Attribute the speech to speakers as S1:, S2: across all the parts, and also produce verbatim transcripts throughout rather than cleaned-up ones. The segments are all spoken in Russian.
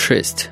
S1: шесть.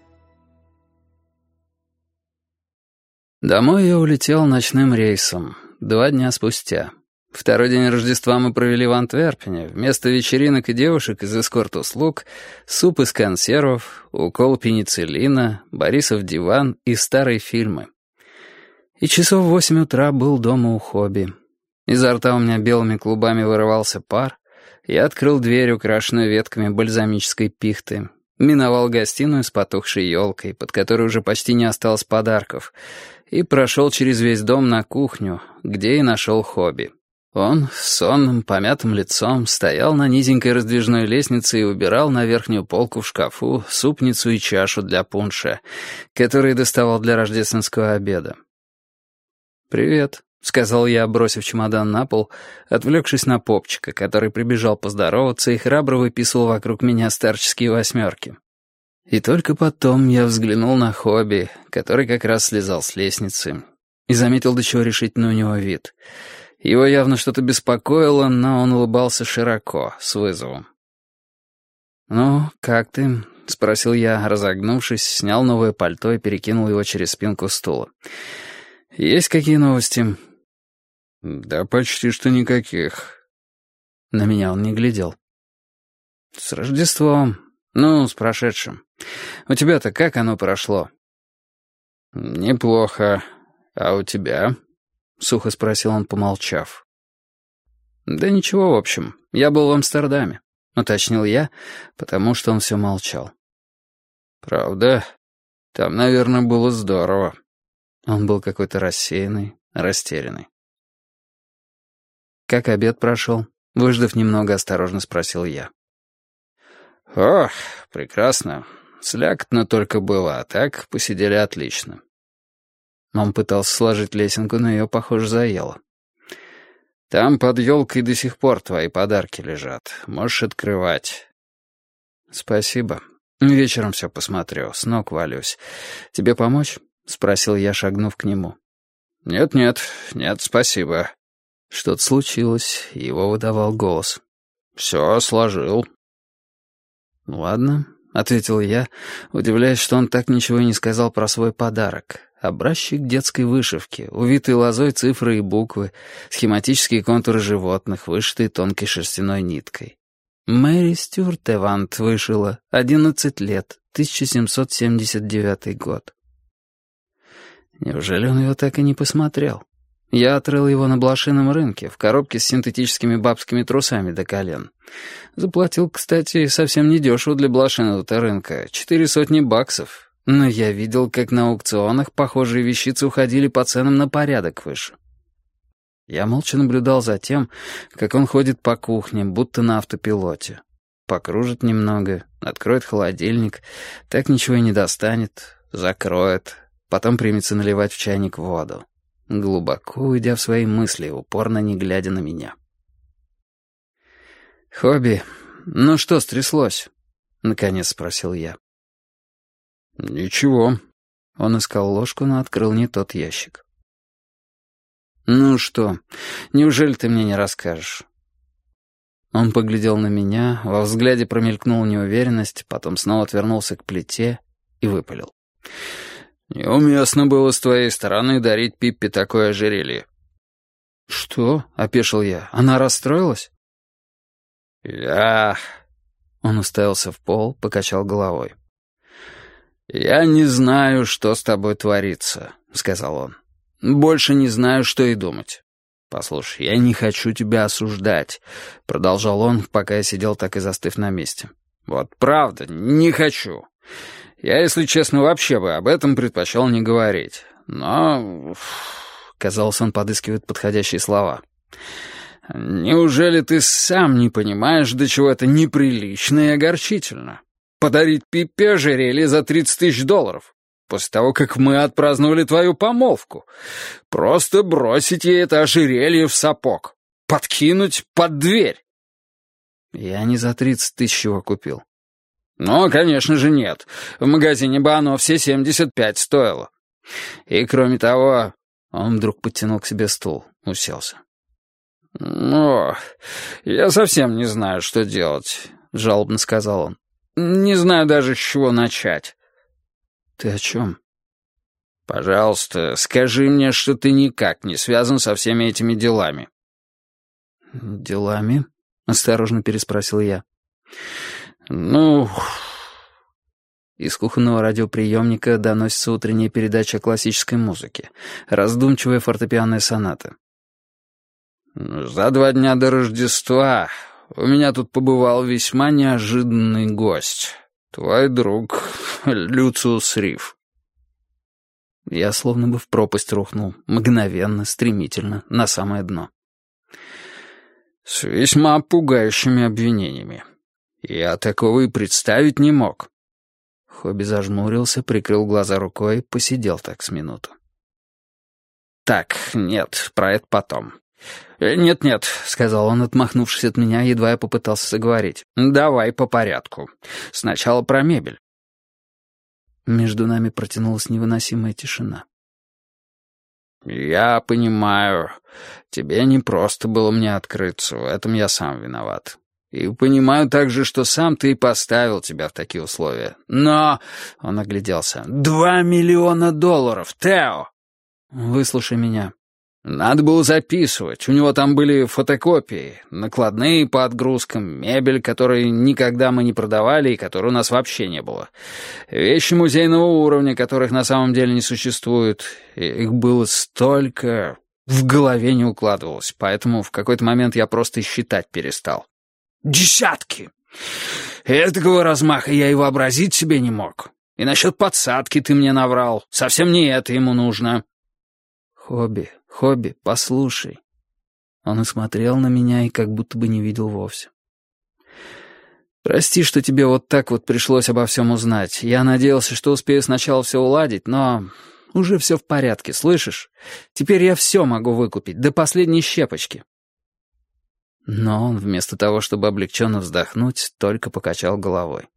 S1: Домой я улетел ночным рейсом, два дня спустя. Второй день Рождества мы провели в Антверпене. Вместо вечеринок и девушек из эскорт-услуг суп из консервов, укол пенициллина, Борисов диван и старые фильмы. И часов в восемь утра был дома у Хобби. Изо рта у меня белыми клубами вырывался пар. Я открыл дверь, украшенную ветками бальзамической пихты. Миновал гостиную с потухшей елкой, под которой уже почти не осталось подарков, и прошел через весь дом на кухню, где и нашел Хобби. Он с сонным, помятым лицом стоял на низенькой раздвижной лестнице и убирал на верхнюю полку в шкафу супницу и чашу для пунша, которые доставал для рождественского обеда. «Привет», — сказал я, бросив чемодан на пол, отвлекшись на попчика, который прибежал поздороваться и храбро выписывал вокруг меня старческие восьмерки. И только потом я взглянул на Хобби, который как раз слезал с лестницы, и заметил, до чего решительный у него вид. Его явно что-то беспокоило, но он улыбался широко, с вызовом. «Ну, как ты?» — спросил я, разогнувшись, снял новое пальто и перекинул его через спинку стула. «Есть какие новости?» «Да почти что никаких». На меня он не глядел. «С Рождеством. Ну, с прошедшим. У тебя-то как оно прошло?» «Неплохо. А у тебя?» — сухо спросил он, помолчав. «Да ничего, в общем. Я был в Амстердаме», — уточнил я, потому что он все молчал. «Правда? Там, наверное, было здорово». Он был какой-то рассеянный, растерянный. «Как обед прошел?» — выждав немного, осторожно спросил я. «Ох, прекрасно. Слякотно только было, а так посидели отлично». Он пытался сложить лесенку, но ее, похоже, заело. «Там под елкой до сих пор твои подарки лежат. Можешь открывать». «Спасибо. Вечером все посмотрю, с ног валюсь. Тебе помочь?» — спросил я, шагнув к нему. «Нет-нет, нет, спасибо». Что-то случилось, его выдавал голос. «Все сложил». «Ладно», — ответил я, удивляясь, что он так ничего и не сказал про свой подарок. Образчик детской вышивки, увитые лозой цифры и буквы, схематические контуры животных, вышитые тонкой шерстяной ниткой. Мэри Стюарт Эвант вышила, одиннадцать лет, тысяча семьсот семьдесят девятый год. Неужели он его так и не посмотрел? Я отрыл его на блошином рынке, в коробке с синтетическими бабскими трусами до колен. Заплатил, кстати, совсем недешево для блошиного-то рынка, четыре сотни баксов. Но я видел, как на аукционах похожие вещицы уходили по ценам на порядок выше. Я молча наблюдал за тем, как он ходит по кухне, будто на автопилоте. Покружит немного, откроет холодильник, так ничего и не достанет, закроет, потом примется наливать в чайник воду, глубоко уйдя в свои мысли, упорно не глядя на меня. «Хобби, ну что стряслось?» — наконец спросил я. «Ничего». Он искал ложку, но открыл не тот ящик. «Ну что, неужели ты мне не расскажешь?» Он поглядел на меня, во взгляде промелькнула неуверенность, потом снова отвернулся к плите и выпалил. «Неуместно было с твоей стороны дарить Пиппи такое ожерелье». «Что?» — опешил я. «Она расстроилась?»
S2: «Я...»
S1: Он уставился в пол, покачал головой.
S2: «Я не знаю, что с тобой творится», — сказал он. «Больше не знаю, что и думать. Послушай, я не хочу тебя осуждать», — продолжал он, пока я сидел так и застыв на месте. «Вот правда, не хочу. Я, если честно, вообще бы об этом предпочел не говорить. Но...» Казалось, он подыскивает подходящие слова. «Неужели ты сам не понимаешь, до чего это неприлично и огорчительно? Подарить Пиппи ожерелье за тридцать тысяч долларов, после того, как мы отпраздновали твою помолвку. Просто бросить ей это ожерелье в сапог, подкинуть под дверь».
S1: «Я не за тридцать тысяч его купил».
S2: «Ну, конечно же, нет. В магазине бы оно все семьдесят пять стоило. И кроме того...» Он вдруг подтянул к себе стул, уселся. «Ну, я совсем не знаю, что делать», — жалобно сказал он. Не знаю даже, с чего начать».
S1: «Ты о чем?»
S2: «Пожалуйста, скажи мне, что ты никак не связан со всеми этими делами».
S1: «Делами?» — осторожно переспросил я.
S2: «Ну...»
S1: Из кухонного радиоприемника доносится утренняя передача классической музыки, раздумчивая фортепианная соната.
S2: «За два дня до Рождества у меня тут побывал весьма неожиданный гость. Твой друг Люциус Риф».
S1: Я словно бы в пропасть рухнул, мгновенно, стремительно, на самое дно.
S2: «С весьма пугающими обвинениями. Я такого и представить не мог».
S1: Хобби зажмурился, прикрыл глаза рукой, посидел так с минуту.
S2: «Так, нет, про это потом».
S1: «Нет-нет», — сказал он, отмахнувшись от меня, едва я попытался заговорить.
S2: «Давай по порядку. Сначала про мебель».
S1: Между нами протянулась невыносимая тишина.
S2: «Я понимаю, тебе не просто было мне открыться, в этом я сам виноват. И понимаю также, что сам ты и поставил тебя в такие условия. Но...» — он огляделся. «Два миллиона долларов, Тео!»
S1: «Выслушай меня».
S2: «Надо было записывать. У него там были фотокопии, накладные по отгрузкам, мебель, которой никогда мы не продавали и которой у нас вообще не было. Вещи музейного уровня, которых на самом деле не существует. Их было столько... В голове не укладывалось, поэтому в какой-то момент я просто и считать перестал. Десятки! Этакого размаха я и вообразить себе не мог. И насчет подсадки ты мне наврал. Совсем не это ему нужно».
S1: «Хобби, Хобби, послушай». Он и смотрел на меня и как будто бы не видел вовсе. «Прости, что тебе вот так вот пришлось обо всем узнать. Я надеялся, что успею сначала все уладить, но уже все в порядке, слышишь? Теперь я все могу выкупить, до последней щепочки». Но он, вместо того, чтобы облегченно вздохнуть, только покачал головой.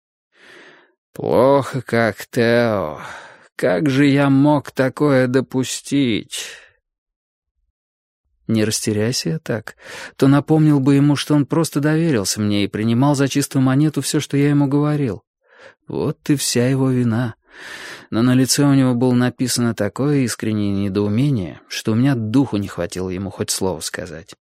S2: «Плохо как, Тео. Как же я мог такое допустить?»
S1: Не растеряйся я так, то напомнил бы ему, что он просто доверился мне и принимал за чистую монету все, что я ему говорил. Вот и вся его вина. Но на лице у него было написано такое искреннее недоумение, что у меня духу не хватило ему хоть слово сказать.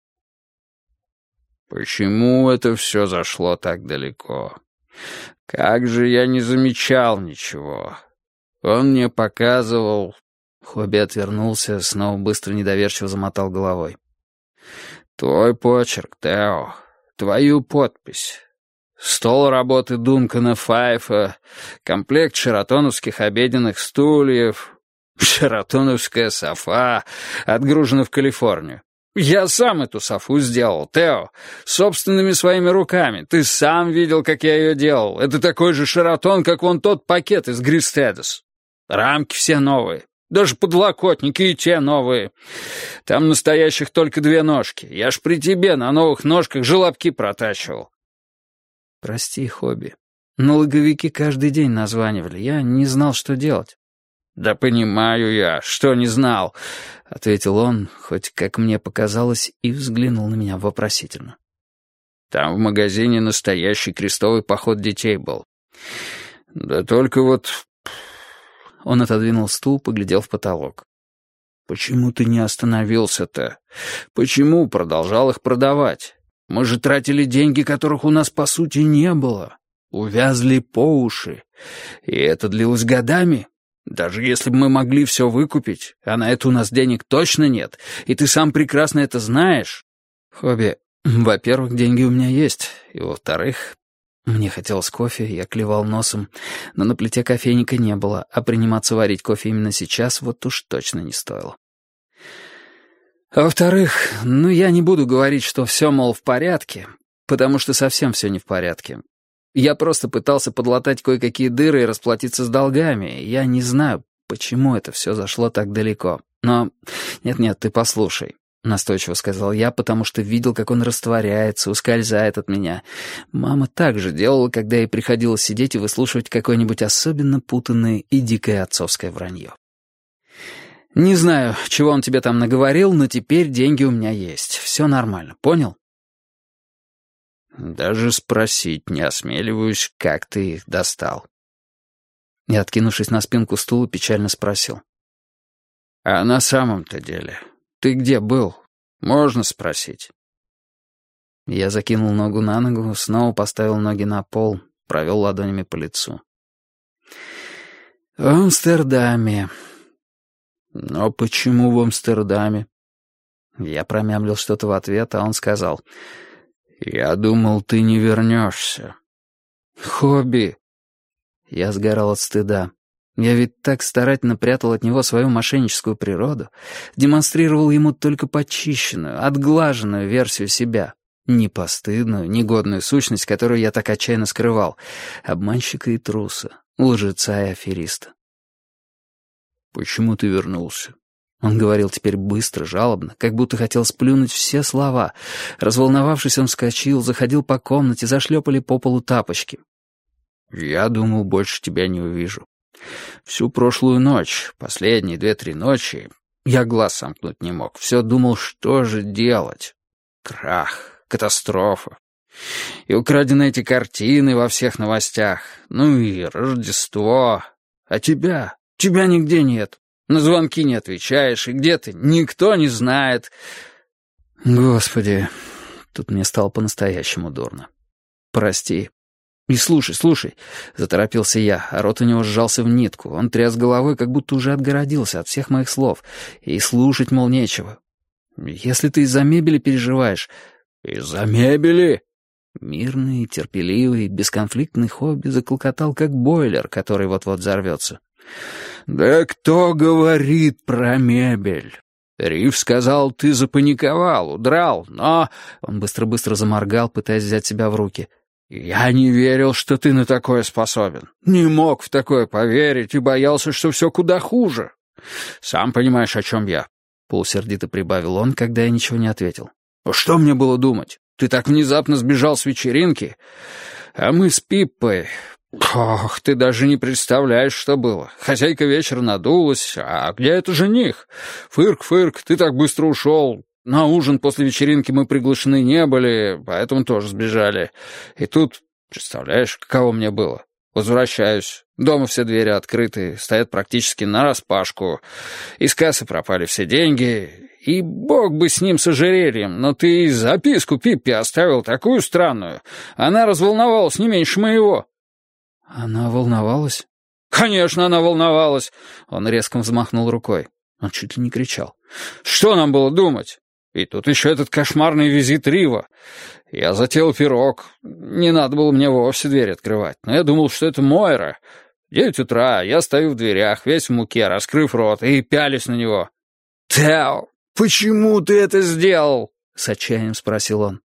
S2: «Почему это все зашло так далеко? Как же я не замечал ничего? Он мне показывал...»
S1: Хобби отвернулся, снова быстро недоверчиво замотал головой.
S2: «Твой почерк, Тео, твою подпись. Стол работы Дункана Файфа, комплект шератоновских обеденных стульев, шератоновская софа, отгружена в Калифорнию. Я сам эту софу сделал, Тео, собственными своими руками. Ты сам видел, как я ее делал. Это такой же шератон, как вон тот пакет из Гристедес. Рамки все новые. Даже подлокотники и те новые. Там настоящих только две ножки. Я ж при тебе на новых ножках желобки протачивал».
S1: «Прости, Хобби. На логовики каждый день названивали. Я не знал, что делать».
S2: «Да понимаю я, что не знал», —
S1: ответил он, хоть, как мне показалось, и взглянул на меня вопросительно.
S2: «Там в магазине настоящий крестовый поход детей был. Да только вот...»
S1: Он отодвинул стул, поглядел в потолок.
S2: «Почему ты не остановился-то? Почему продолжал их продавать? Мы же тратили деньги, которых у нас, по сути, не было. Увязли по уши. И это длилось годами. Даже если бы мы могли все выкупить, а на это у нас денег точно нет, и ты сам прекрасно это знаешь».
S1: «Хобби, во-первых, деньги у меня есть, и во-вторых...» Мне хотелось кофе, я клевал носом, но на плите кофейника не было, а приниматься варить кофе именно сейчас вот уж точно не стоило. А во-вторых, ну я не буду говорить, что все, мол, в порядке, потому что совсем все не в порядке. Я просто пытался подлатать кое-какие дыры и расплатиться с долгами. Я не знаю, почему это все зашло так далеко. Но нет-нет, ты послушай. — настойчиво сказал я, потому что видел, как он растворяется, ускользает от меня. Мама так же делала, когда ей приходилось сидеть и выслушивать какое-нибудь особенно путанное и дикое отцовское вранье. «Не знаю, чего он тебе там наговорил, но теперь деньги у меня есть. Все нормально, понял?»
S2: Даже спросить не осмеливаюсь, как ты их достал».
S1: И, откинувшись на спинку стула, печально спросил:
S2: «А на самом-то деле, ты где был? Можно спросить?»
S1: Я закинул ногу на ногу, снова поставил ноги на пол, провел ладонями по лицу. «В Амстердаме».
S2: «Но почему в Амстердаме?»
S1: Я промямлил что-то в ответ, а он сказал:
S2: «Я думал, ты не вернешься».
S1: «Хобби». Я сгорал от стыда. Я ведь так старательно прятал от него свою мошенническую природу, демонстрировал ему только почищенную, отглаженную версию себя, не постыдную, негодную сущность, которую я так отчаянно скрывал, обманщика и труса, лжеца и афериста.
S2: «Почему ты вернулся?»
S1: Он говорил теперь быстро, жалобно, как будто хотел сплюнуть все слова. Разволновавшись, он вскочил, заходил по комнате, зашлепали по полу тапочки.
S2: «Я думал, больше тебя не увижу. Всю прошлую ночь, последние две-три ночи, я глаз сомкнуть не мог. Все думал, что же делать. Крах, катастрофа. И украдены эти картины во всех новостях. Ну и Рождество. А тебя? Тебя нигде нет. На звонки не отвечаешь, и где ты? Никто не знает».
S1: Господи, тут мне стало по-настоящему дурно. Прости. И слушай, слушай, заторопился я, а рот у него сжался в нитку. Он тряс головой, как будто уже отгородился от всех моих слов. И слушать, мол, нечего. Если ты из-за мебели переживаешь...
S2: «Из-за мебели?»
S1: Мирный, терпеливый, бесконфликтный Хобби заклокотал, как бойлер, который вот-вот взорвется.
S2: «Да кто говорит про мебель? Риф сказал, ты запаниковал, удрал, но...»
S1: Он быстро-быстро заморгал, пытаясь взять себя в руки.
S2: «Я не верил, что ты на такое способен. Не мог в такое поверить и боялся, что все куда хуже. Сам понимаешь, о чем я».
S1: Полусердито прибавил он, когда я ничего не ответил.
S2: «Что мне было думать? Ты так внезапно сбежал с вечеринки. А мы с Пиппой... Ох, ты даже не представляешь, что было. Хозяйка вечера надулась. А где это жених? Фырк-фырк, ты так быстро ушел. На ужин после вечеринки мы приглашены не были, поэтому тоже сбежали. И тут, представляешь, каково мне было? Возвращаюсь. Дома все двери открыты, стоят практически нараспашку. Из кассы пропали все деньги. И бог бы с ним, с ожерельем, но ты записку Пиппе оставил такую странную. Она разволновалась не меньше моего».
S1: «Она волновалась?»
S2: «Конечно, она волновалась!» Он резко взмахнул рукой. Он чуть ли не кричал. «Что нам было думать? И тут еще этот кошмарный визит Рива. Я затеял пирог. Не надо было мне вовсе дверь открывать. Но я думал, что это Мойра. Девять утра, я стою в дверях, весь в муке, раскрыв рот, и пялюсь на него. «Тео, почему ты это сделал?» — с отчаянием спросил он.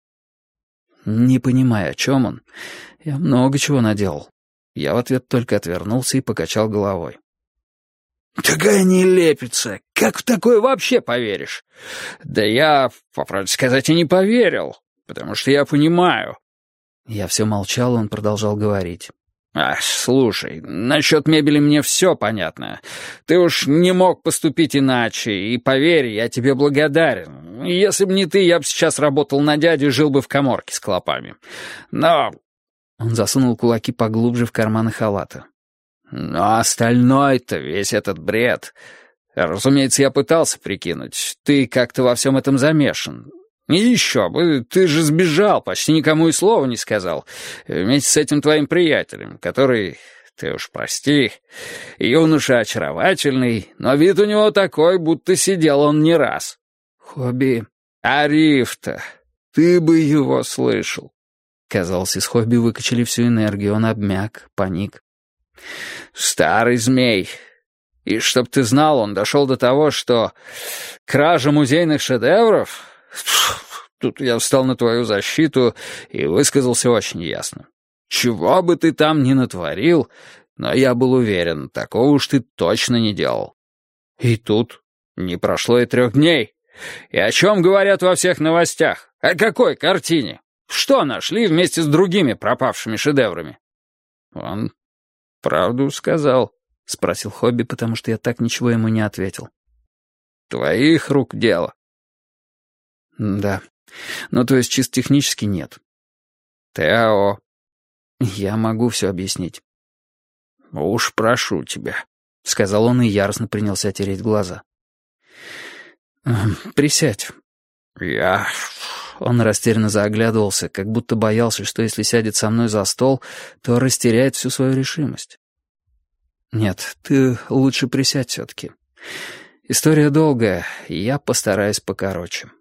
S1: Не понимая, о чем он, я много чего наделал. Я в ответ только отвернулся и покачал головой.
S2: «Такая нелепица! Как в такое вообще поверишь?» «Да я, по правде сказать, и не поверил, потому что я понимаю».
S1: Я все молчал, он продолжал говорить.
S2: «Ах, слушай, насчет мебели мне все понятно. Ты уж не мог поступить иначе, и поверь, я тебе благодарен. Если бы не ты, я бы сейчас работал на дядю и жил бы в каморке с клопами. Но...»
S1: Он засунул кулаки поглубже в карманы халата.
S2: «Но остальное-то, весь этот бред... Разумеется, я пытался прикинуть. Ты как-то во всем этом замешан. И еще бы, ты же сбежал, почти никому и слова не сказал. Вместе с этим твоим приятелем, который, ты уж прости, юноша очаровательный, но вид у него такой, будто сидел он не раз».
S1: «Хобби...»
S2: «А Риф-то, ты бы его слышал».
S1: Казалось, из Хобби выкачали всю энергию, он обмяк, паник.
S2: «Старый змей. И чтоб ты знал, он дошел до того, что кража музейных шедевров... Тут я встал на твою защиту и высказался очень ясно. Чего бы ты там ни натворил, но я был уверен, такого уж ты точно не делал. И тут не прошло и трех дней. И о чем говорят во всех новостях? О какой картине? Что нашли вместе с другими пропавшими шедеврами?» «Он правду сказал», — спросил Хобби, потому что я так ничего ему не ответил. «Твоих рук дело». «Да. Ну, то есть чисто технически нет. Тео.
S1: Я могу все объяснить.
S2: Уж прошу тебя,
S1: — сказал он и яростно принялся тереть глаза. «Присядь».
S2: Я...
S1: Он растерянно заоглядывался, как будто боялся, что если сядет со мной за стол, то растеряет всю свою решимость. «Нет, ты лучше присядь все-таки. История долгая, и я постараюсь покороче».